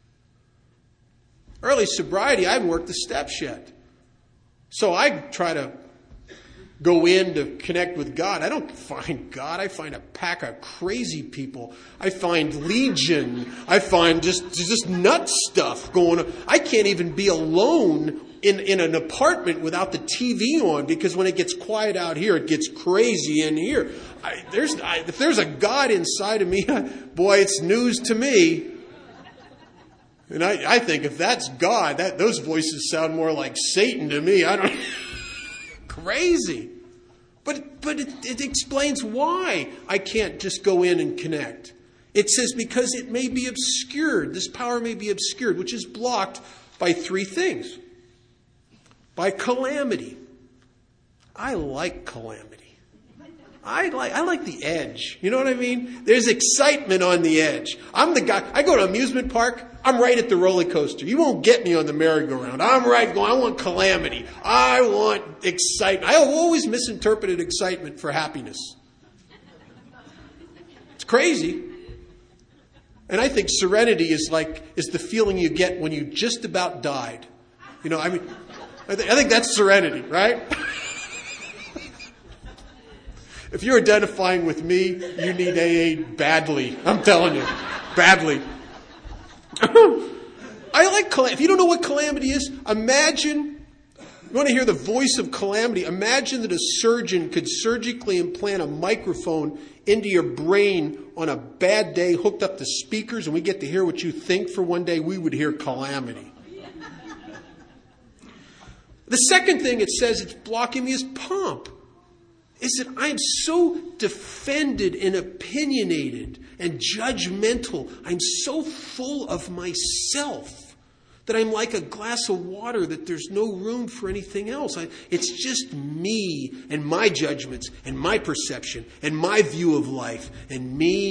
Early sobriety, I haven't worked the steps yet. So I try to go in to connect with God. I don't find God. I find a pack of crazy people. I find legion. I find just nut stuff going on. I can't even be alone in an apartment without the TV on, because when it gets quiet out here, it gets crazy in here. If there's a God inside of me, boy, it's news to me. And I think if that's God, those voices sound more like Satan to me. I don't. Crazy. But it explains why I can't just go in and connect. It says because it may be obscured. This power may be obscured, which is blocked by three things. By calamity. I like calamity. I like the edge. You know what I mean? There's excitement on the edge. I'm the guy. I go to an amusement park. I'm right at the roller coaster. You won't get me on the merry-go-round. I'm right going, I want calamity. I want excitement. I have always misinterpreted excitement for happiness. It's crazy. And I think serenity is the feeling you get when you just about died. You know, I mean, I think that's serenity, right? If you're identifying with me, you need AA badly. I'm telling you. Badly. I like calamity. If you don't know what calamity is, imagine, you want to hear the voice of calamity, imagine that a surgeon could surgically implant a microphone into your brain on a bad day, hooked up to speakers, and we get to hear what you think for one day. We would hear calamity. The second thing it says it's blocking me is pomp. Is that I'm so defended and opinionated and judgmental. I'm so full of myself that I'm like a glass of water that there's no room for anything else. It's just me and my judgments and my perception and my view of life and me.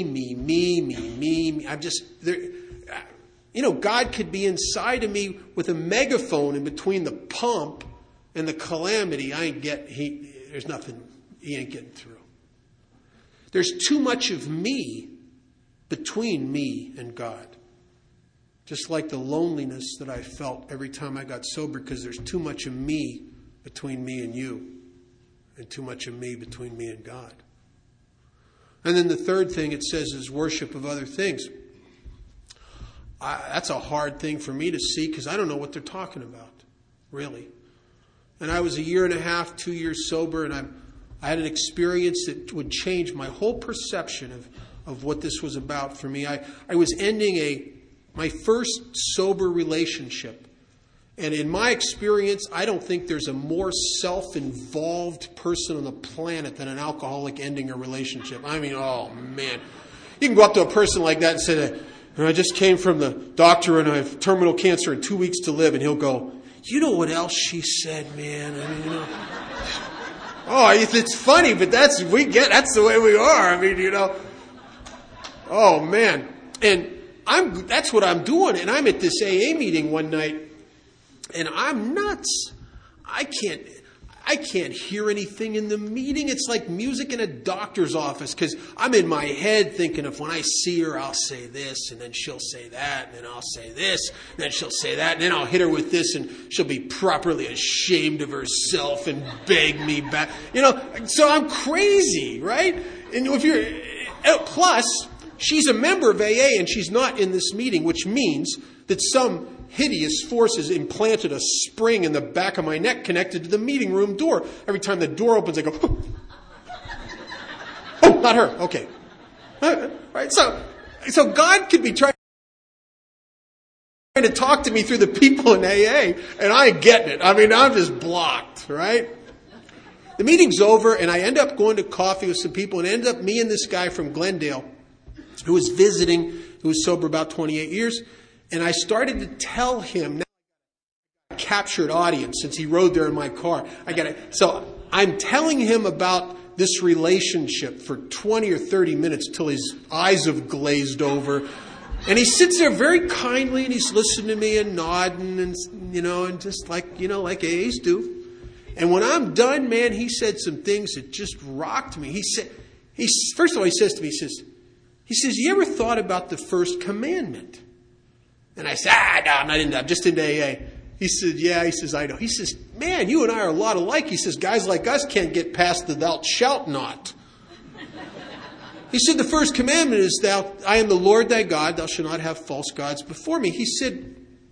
I'm just there. You know, God could be inside of me with a megaphone in between the pump and the calamity. There's nothing. He ain't getting through. There's too much of me between me and God. Just like the loneliness that I felt every time I got sober, because there's too much of me between me and you, and too much of me between me and God. And then the third thing it says is worship of other things. That's a hard thing for me to see, because I don't know what they're talking about, really. And I was 1.5 years, 2 years sober, and I had an experience that would change my whole perception of what this was about for me. I was ending my first sober relationship. And in my experience, I don't think there's a more self-involved person on the planet than an alcoholic ending a relationship. I mean, oh man. You can go up to a person like that and say, I just came from the doctor and I have terminal cancer and 2 weeks to live. And he'll go, you know what else she said, man? I mean, you know. Oh, it's funny, but that's the way we are. I mean, you know. Oh man. And that's what I'm doing. And I'm at this AA meeting one night, and I'm nuts. I can't hear anything in the meeting. It's like music in a doctor's office, because I'm in my head thinking if when I see her, I'll say this, and then she'll say that, and then I'll say this, and then she'll say that, and then I'll hit her with this, and she'll be properly ashamed of herself and beg me back. You know, so I'm crazy, right? And Plus, she's a member of AA and she's not in this meeting, which means that some hideous force has implanted a spring in the back of my neck connected to the meeting room door. Every time the door opens, I go, oh, not her. Okay. Right? So God could be trying to talk to me through the people in AA, and I ain't getting it. I mean, I'm just blocked, right? The meeting's over, and I end up going to coffee with some people, and end up me and this guy from Glendale who was visiting, who was sober about 28 years, and I started to tell him, now I captured audience since he rode there in my car. So I'm telling him about this relationship for 20 or 30 minutes till his eyes have glazed over. And he sits there very kindly and he's listening to me and nodding and, and just like AAs do. And when I'm done, man, he said some things that just rocked me. First of all, he says to me, he says, you ever thought about the first commandment? And I said, no, I'm not into that. I'm just into AA. He said, yeah. He says, I know. He says, man, you and I are a lot alike. He says, guys like us can't get past the thou shalt not. He said, the first commandment is I am the Lord thy God. Thou shalt not have false gods before me. He said,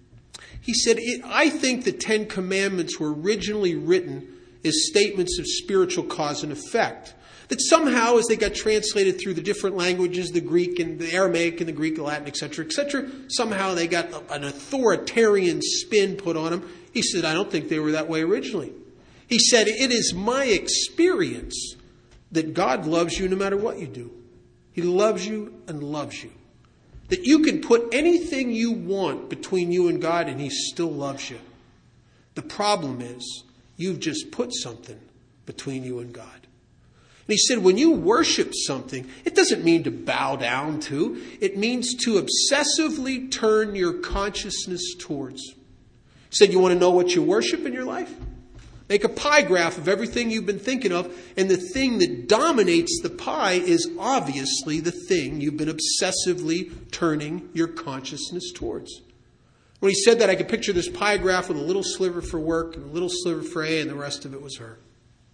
I think the 10 Commandments were originally written as statements of spiritual cause and effect. That somehow, as they got translated through the different languages, the Greek and the Aramaic and the Greek, Latin, etc., somehow they got an authoritarian spin put on them. He said, I don't think they were that way originally. He said, it is my experience that God loves you no matter what you do. He loves you and loves you. That you can put anything you want between you and God and He still loves you. The problem is, you've just put something between you and God. And he said, when you worship something, it doesn't mean to bow down to. It means to obsessively turn your consciousness towards. He said, you want to know what you worship in your life? Make a pie graph of everything you've been thinking of, and the thing that dominates the pie is obviously the thing you've been obsessively turning your consciousness towards. When he said that, I could picture this pie graph with a little sliver for work and a little sliver for A, and the rest of it was her.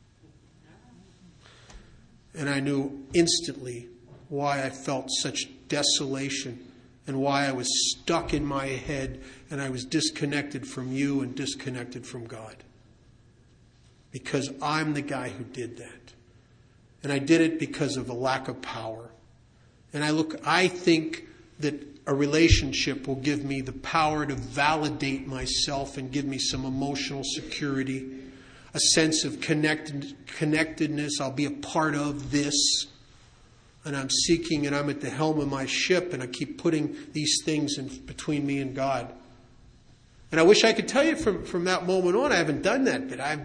And I knew instantly why I felt such desolation and why I was stuck in my head and I was disconnected from you and disconnected from God. Because I'm the guy who did that. And I did it because of a lack of power. And I think that a relationship will give me the power to validate myself and give me some emotional security. A sense of connectedness. I'll be a part of this. And I'm seeking and I'm at the helm of my ship and I keep putting these things in between me and God. And I wish I could tell you from that moment on, I haven't done that. But I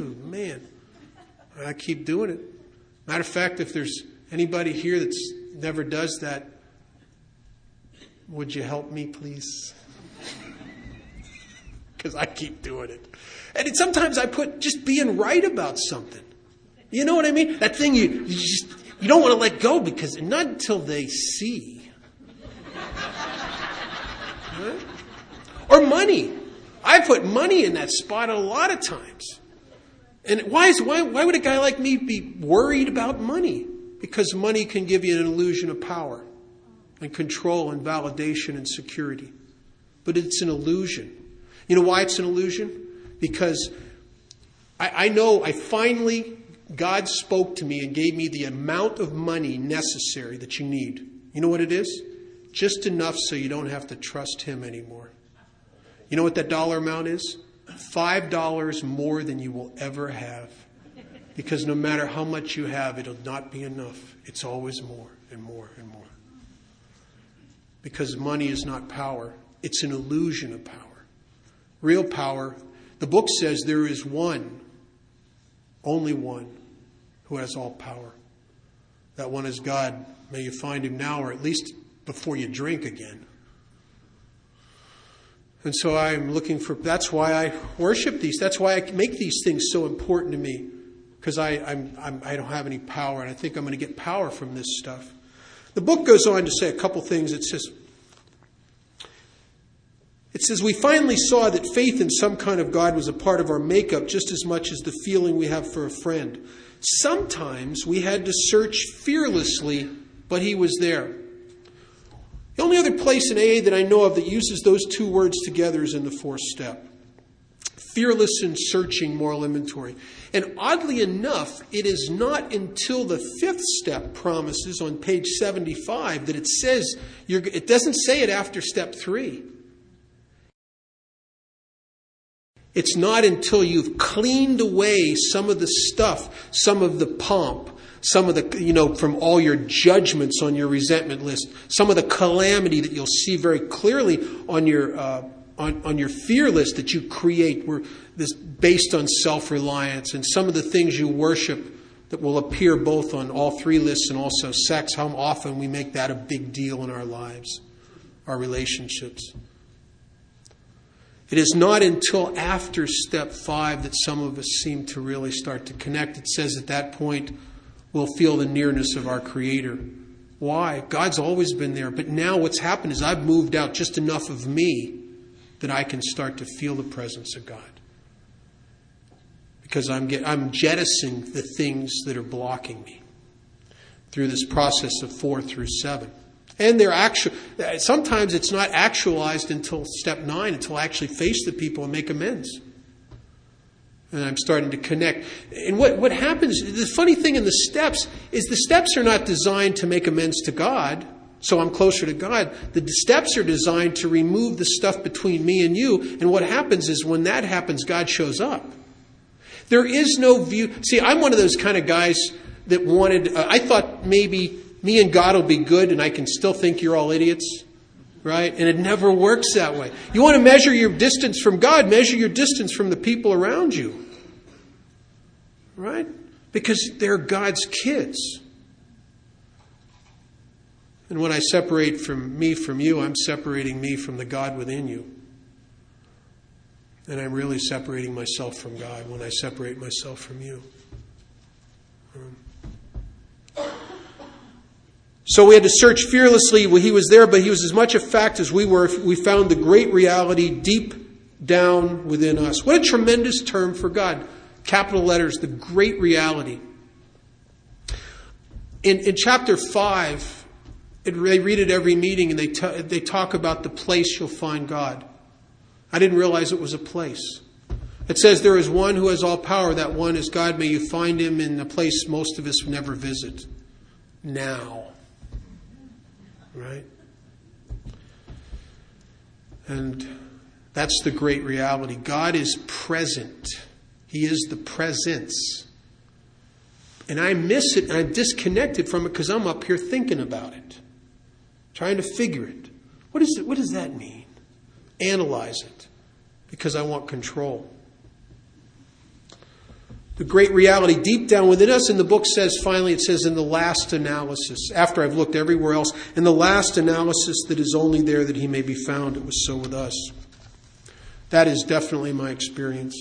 keep doing it. Matter of fact, if there's anybody here that never does that, would you help me, please? Because I keep doing it. And sometimes I put just being right about something. You know what I mean? That thing you don't want to let go because not until they see. Right? Or money. I put money in that spot a lot of times. And why would a guy like me be worried about money? Because money can give you an illusion of power and control and validation and security. But it's an illusion. You know why it's an illusion? Because I know God spoke to me and gave me the amount of money necessary that you need. You know what it is? Just enough so you don't have to trust Him anymore. You know what that dollar amount is? $5 more than you will ever have. Because no matter how much you have, it'll not be enough. It's always more and more and more. Because money is not power. It's an illusion of power. Real power. The book says there is one, only one, who has all power. That one is God. May you find Him now, or at least before you drink again. And so that's why I worship these. That's why I make these things so important to me. Because I don't have any power, and I think I'm going to get power from this stuff. The book goes on to say a couple things. It says, we finally saw that faith in some kind of God was a part of our makeup just as much as the feeling we have for a friend. Sometimes we had to search fearlessly but he was there. The only other place in AA that I know of that uses those two words together is in the fourth step. Fearless and searching moral inventory. And oddly enough, it is not until the fifth step promises on page 75 that it says, it doesn't say it after step 3. It's not until you've cleaned away some of the stuff, some of the pomp, some of the, from all your judgments on your resentment list, some of the calamity that you'll see very clearly on your on your fear list that you create, this based on self-reliance, and some of the things you worship that will appear both on all 3 lists and also sex, how often we make that a big deal in our lives, our relationships. It is not until after step 5 that some of us seem to really start to connect. It says at that point we'll feel the nearness of our Creator. Why? God's always been there, but now what's happened is I've moved out just enough of me that I can start to feel the presence of God. Because I'm jettisoning the things that are blocking me through this process of 4 through 7. And sometimes it's not actualized until step 9, until I actually face the people and make amends. And I'm starting to connect. And what happens, the funny thing in the steps is the steps are not designed to make amends to God, so I'm closer to God. The steps are designed to remove the stuff between me and you. And what happens is when that happens, God shows up. There is no view. See, I'm one of those kind of guys that wanted, I thought maybe me and God will be good and I can still think you're all idiots. Right? And it never works that way. You want to measure your distance from God, measure your distance from the people around you. Right? Because they're God's kids. And when I separate from me from you, I'm separating me from the God within you. And I'm really separating myself from God when I separate myself from you. So we had to search fearlessly. Well, he was there, but he was as much a fact as we were. We found the great reality deep down within us. What a tremendous term for God. Capital letters, the great reality. In chapter 5, they read it every meeting, and they talk about the place you'll find God. I didn't realize it was a place. It says there is one who has all power. That one is God. May you find him in a place most of us never visit. Now. Right? And that's the great reality. God is present. He is the presence. And I miss it and I'm disconnected from it because I'm up here thinking about it. Trying to figure it. What does that mean? Analyze it. Because I want control. The great reality deep down within us, and the book says, finally, it says in the last analysis, after I've looked everywhere else, in the last analysis that is only there that he may be found, it was so with us. That is definitely my experience.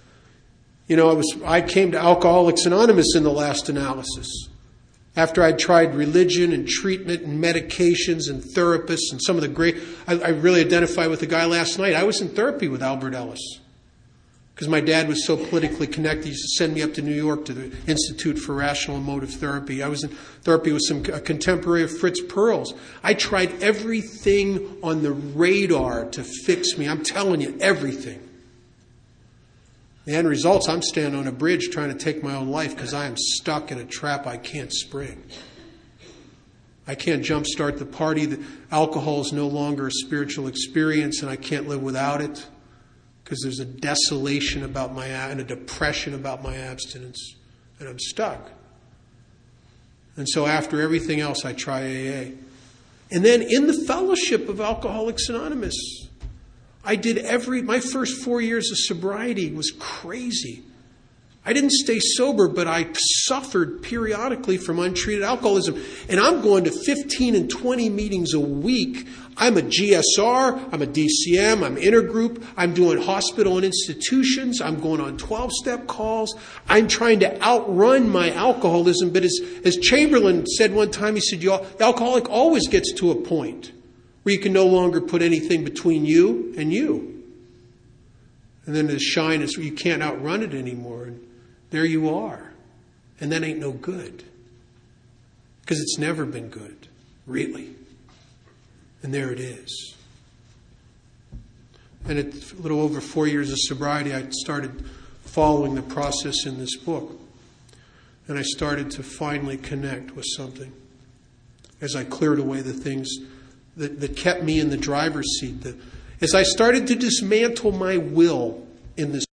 I came to Alcoholics Anonymous in the last analysis. After I'd tried religion and treatment and medications and therapists and some of the great... I really identify with the guy last night. I was in therapy with Albert Ellis. Because my dad was so politically connected, he used to send me up to New York to the Institute for Rational Emotive Therapy. I was in therapy with a contemporary of Fritz Perls. I tried everything on the radar to fix me. I'm telling you, everything. The end results, I'm standing on a bridge trying to take my own life because I am stuck in a trap I can't spring. I can't jumpstart the party. The alcohol is no longer a spiritual experience, and I can't live without it. Because there's a desolation about and a depression about my abstinence. And I'm stuck. And so after everything else, I try AA. And then in the fellowship of Alcoholics Anonymous, I did my first 4 years of sobriety was crazy. I didn't stay sober, but I suffered periodically from untreated alcoholism. And I'm going to 15 and 20 meetings a week. I'm a GSR, I'm a DCM, I'm intergroup, I'm doing hospital and institutions, I'm going on 12-step calls. I'm trying to outrun my alcoholism. But as Chamberlain said one time, he said, the alcoholic always gets to a point where you can no longer put anything between you and you. And then the shyness where you can't outrun it anymore. And there you are. And that ain't no good. Because it's never been good, really. And there it is. And at a little over 4 years of sobriety, I started following the process in this book. And I started to finally connect with something as I cleared away the things that kept me in the driver's seat. As I started to dismantle my will in this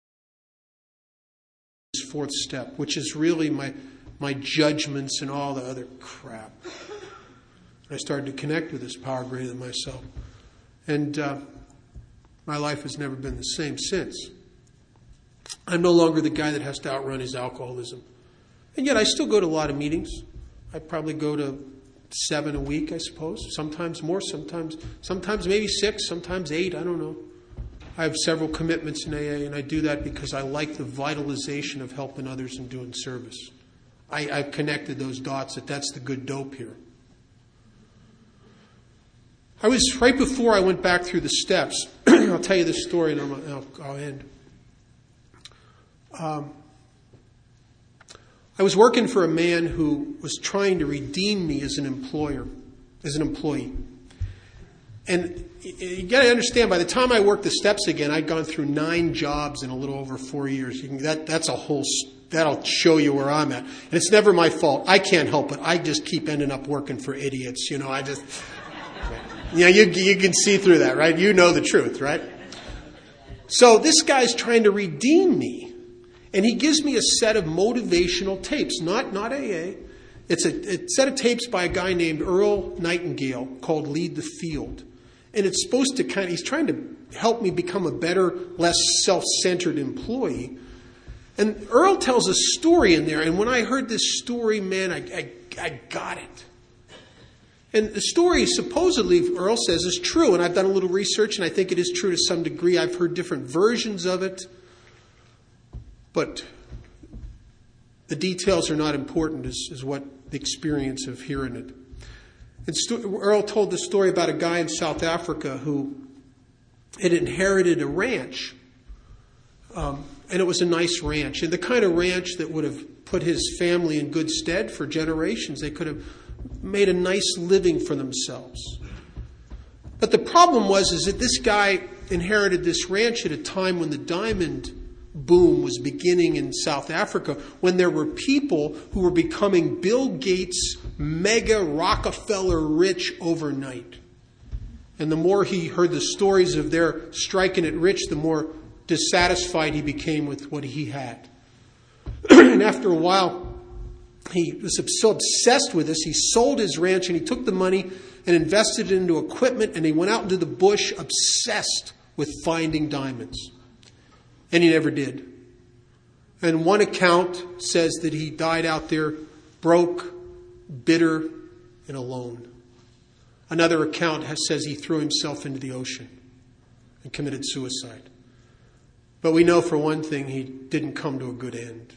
fourth step, which is really my judgments and all the other crap. I started to connect with this power greater than myself. And my life has never been the same since. I'm no longer the guy that has to outrun his alcoholism. And yet I still go to a lot of meetings. I probably go to 7 a week, I suppose. Sometimes more, sometimes maybe 6, sometimes 8, I don't know. I have several commitments in AA, and I do that because I like the vitalization of helping others and doing service. I've connected those dots that's the good dope here. I was, right before I went back through the steps, I'll tell you this story and I'll end. I was working for a man who was trying to redeem me as an employee. And you got to understand, by the time I worked the steps again, I'd gone through 9 jobs in a little over 4 years. That'll show you where I'm at. And it's never my fault. I can't help it. I just keep ending up working for idiots. You can see through that, right? You know the truth, right? So this guy's trying to redeem me. And he gives me a set of motivational tapes, not AA. It's a set of tapes by a guy named Earl Nightingale called Lead the Field. And it's supposed to he's trying to help me become a better, less self-centered employee. And Earl tells a story in there. And when I heard this story, man, I got it. And the story, supposedly, Earl says, is true. And I've done a little research, and I think it is true to some degree. I've heard different versions of it. But the details are not important, is what the experience of hearing it. And Earl told the story about a guy in South Africa who had inherited a ranch. And it was a nice ranch. And the kind of ranch that would have put his family in good stead for generations. They could have made a nice living for themselves. But the problem is that this guy inherited this ranch at a time when the diamond boom was beginning in South Africa, when there were people who were becoming Bill Gates, mega Rockefeller rich overnight. And the more he heard the stories of their striking it rich, the more dissatisfied he became with what he had. And after a while, he was so obsessed with this, he sold his ranch and he took the money and invested it into equipment, and he went out into the bush obsessed with finding diamonds. And he never did. And one account says that he died out there broke, bitter, and alone. Another account says he threw himself into the ocean and committed suicide. But we know for one thing he didn't come to a good end.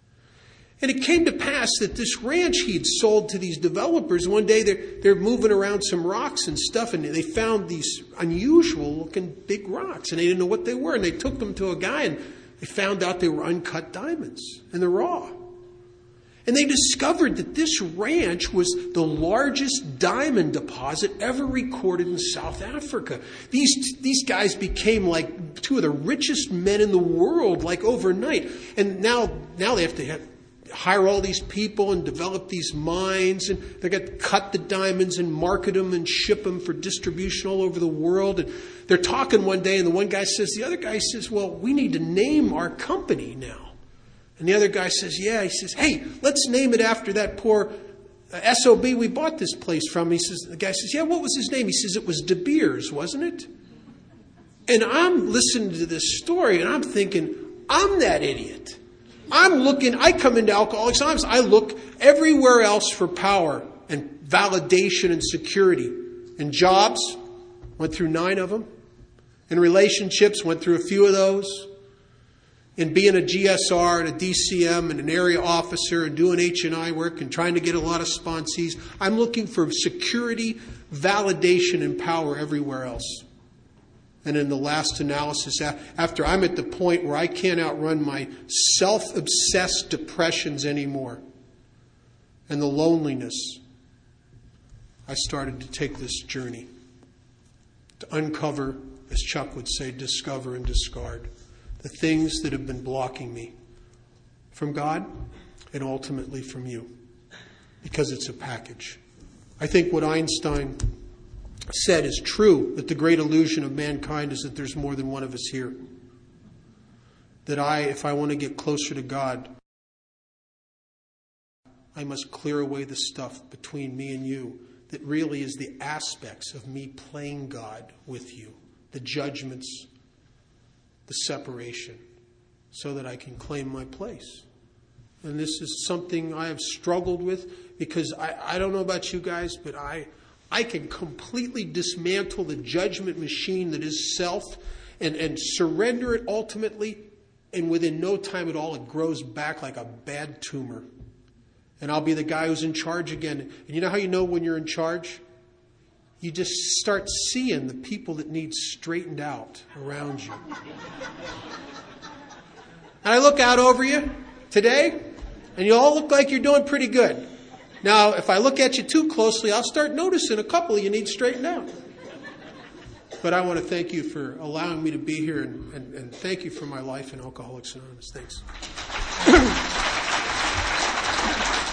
And it came to pass that this ranch he'd sold to these developers, one day they're moving around some rocks and stuff, and they found these unusual looking big rocks, and they didn't know what they were. And they took them to a guy, and they found out they were uncut diamonds, and they're raw. And they discovered that this ranch was the largest diamond deposit ever recorded in South Africa. These guys became like 2 of the richest men in the world, like overnight. And now they have to hire all these people and develop these mines, and they got to cut the diamonds and market them and ship them for distribution all over the world. And they're talking one day, and the other guy says, well, we need to name our company now. And the other guy says, yeah. He says, hey, let's name it after that poor SOB we bought this place from. The guy says, yeah, what was his name? He says, it was De Beers, wasn't it? And I'm listening to this story, and I'm thinking, I'm that idiot. I come into Alcoholics Anonymous, I look everywhere else for power and validation and security. In jobs, went through 9 of them. In relationships, went through a few of those. In being a GSR and a DCM and an area officer and doing H&I work and trying to get a lot of sponsees, I'm looking for security, validation, and power everywhere else. And in the last analysis, after I'm at the point where I can't outrun my self-obsessed depressions anymore, and the loneliness I started to take this journey to uncover, as Chuck would say, discover and discard the things that have been blocking me from God and ultimately from you, because it's a package. I think what Einstein said is true, that the great illusion of mankind is that there's more than one of us here. That if I want to get closer to God, I must clear away the stuff between me and you that really is the aspects of me playing God with you, the judgments, the separation, so that I can claim my place. And this is something I have struggled with, because I don't know about you guys, but I can completely dismantle the judgment machine that is self and surrender it ultimately, and within no time at all it grows back like a bad tumor. And I'll be the guy who's in charge again. And you know how you know when you're in charge? You just start seeing the people that need straightened out around you. And I look out over you today, and you all look like you're doing pretty good. Now, if I look at you too closely, I'll start noticing a couple of you need straightened out. But I want to thank you for allowing me to be here, and thank you for my life in Alcoholics Anonymous. Thanks.